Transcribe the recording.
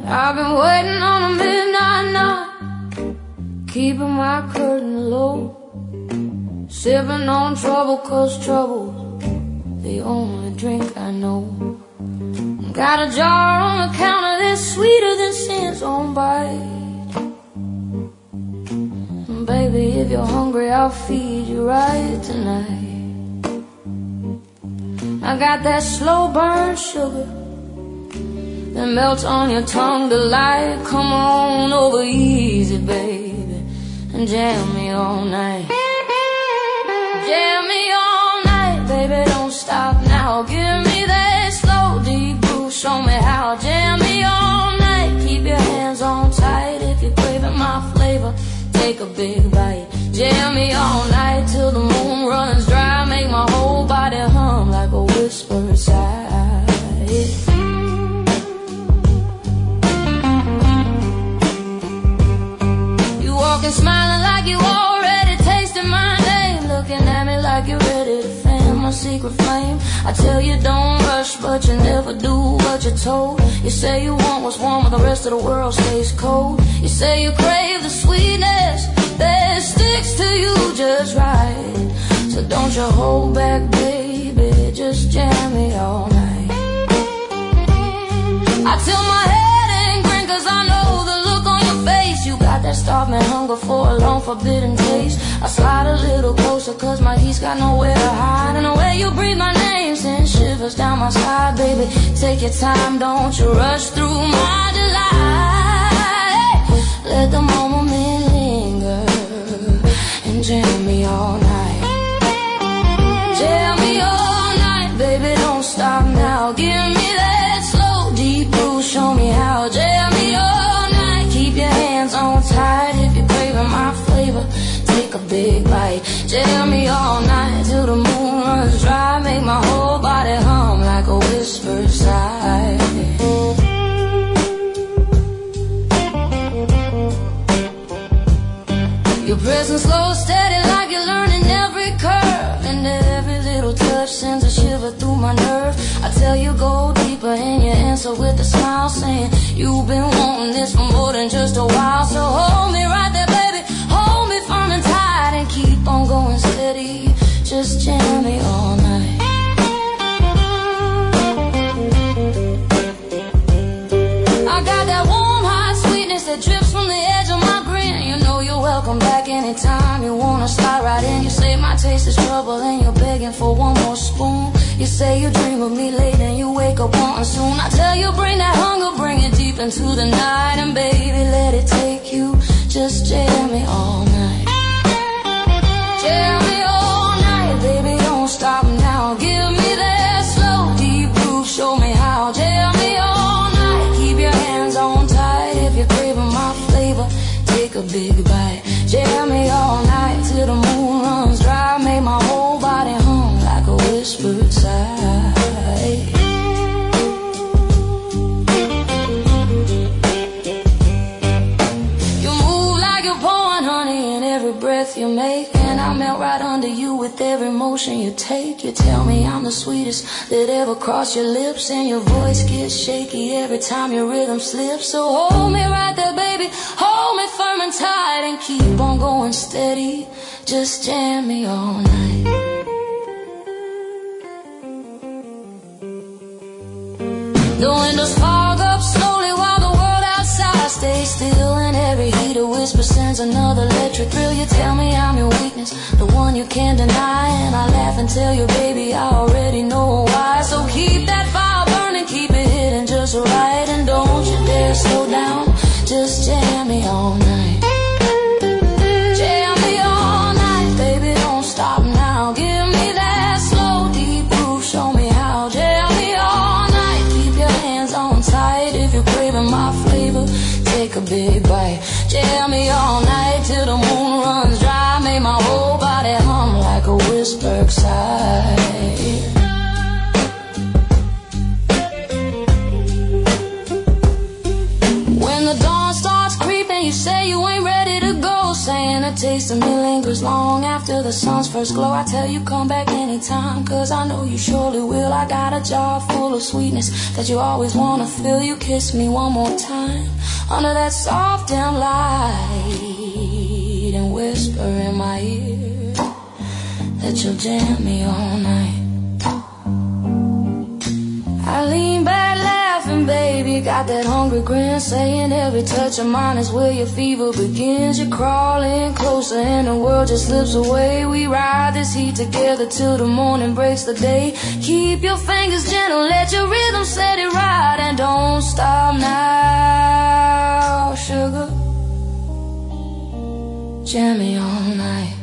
I've been waiting on a midnight knock, keeping my curtain low, sipping on trouble, 'cause trouble's the only drink I know. Got a jar on the counter that's sweeter than sin's own bite. Baby, if you're hungry, I'll feed you right tonight. I got that slow burn sugar that melts on your tongue delight. Come on over easy, baby, and jam me all night. Jam me all night, baby, don't stop now. Give me that slow deep groove, show me how. Jam me all night, keep your hands on tight. If you're craving my flavor, take a big bite. Jam me all night till the moon runs dry. Make my whole body hum like a whispered sigh. You walking smiling like you already tasted my name, looking at me like you're ready to fan my secret flame. I tell you don't rush, but you never do what you're told. You say you want what's warm when the rest of the world stays cold. You say you crave the sweetness that sticks to you just right. So don't you hold back, baby, just jam me all night. I tilt my head and grin 'cause I know the look on your face. You got that starving hunger for a long forbidden taste. I slide a little closer 'cause my heat's got nowhere to hide. And the way you breathe my name sends shivers down my side. Baby, take your time, don't you rush through my delight. Let the moment linger and jam me all night. Jam me all night, baby, don't stop now. Give me that slow deep groove, show me how. Jam me all night, keep your hands on tight. If you're craving my flavor, take a big bite. Jam me all night till the moon runs dry. Make my whole body hum like a whispered sigh. You're pressing slow, steady like you're learning every curve, and every little touch sends a shiver through my nerve. I tell you go deeper and you answer with a smile, saying you've been wanting this for more than just a while. So hold me right there, baby, hold me firm and tight, and keep on going steady, just jam me all night. I got that warm, hot sweetness that drips from the edge of my grin. You know you're welcome back anytime you wanna slide right in. You say my taste is trouble and you're begging for one more spoon. You say you dream of me late and you wake up wanting soon. I tell you bring that hunger, bring it deep into the night, and baby let it take you, just jam me all night. Jam me all night, baby don't stop now. Give me that slow deep groove, show me how. Jam me all night, keep your hands on tight. If you're craving my flavor, take a big bite. Jam me all night till the moon runs dry. Make my whole body hum like a whispered sigh. You move like you're pouring honey in every breath you make, and I melt right under you with every motion you take. You tell me I'm the sweetest that ever crossed your lips, and your voice gets shaky every time your rhythm slips. So hold me right there, baby, hold me firm and tight, and keep on going steady, just jam me all night. The windows fog up slowly while the world outside stays still, and every heater whisper sends another electric thrill. You tell me I'm your weakness, the one you can't deny, and I laugh and tell you, baby, I already know why. So keep that fire burning, keep it hidden just right, and don't you dare slow down, just jam me all night. Jam me all night, baby, don't stop now. Give me that slow deep groove, show me how. Jam me all night, keep your hands on tight. If you're craving my flavor, take a big bite. Jam me all night till the moon runs dry. Make my whole body hum like a whispered sigh. till the sun's first glow. I tell you come back anytime, cause I know you surely will. I got a jar full of sweetness that you always wanna fill. You kiss me one more time under that soft damn light and whisper in my ear that you'll jam me all night. I lean back laughing, baby, got that hungry grin, saying every touch of mine is where your fever begins. You're crawling closer and the world just slips away. We ride this heat together till the morning breaks the day. Keep your fingers gentle, let your rhythm set it right, and don't stop now, sugar. Jam me all night.